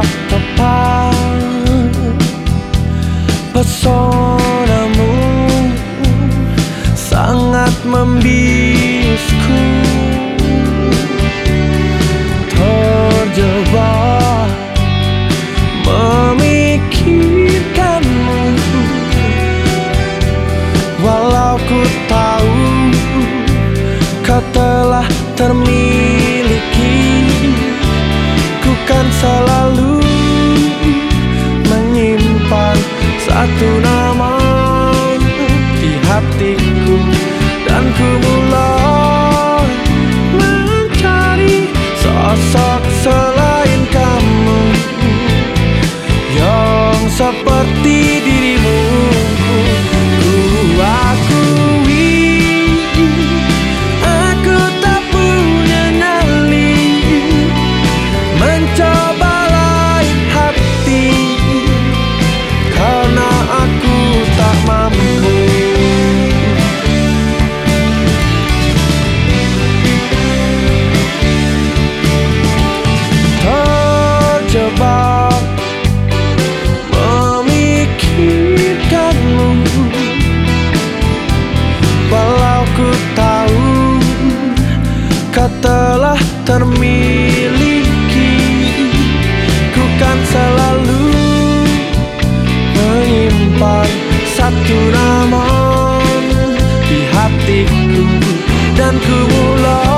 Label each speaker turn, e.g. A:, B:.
A: tak tepat. Pesonamu sangat membiusku, terjebak memikirkanmu. Walau ku tahu kau telah termiliki, ku kan selalu menyimpan satu nama di hatiku. Dan ku mulai mencari sosok selain kamu yang seperti dirimu. Ku akui aku tak punya nyali mencoba lain hati, karena aku tak mampu. Terjebak memikirkanmu, walau ku tahu kau telah termiliki, ku kan selalu menyimpan satu nama di hatiku. Dan ku mulai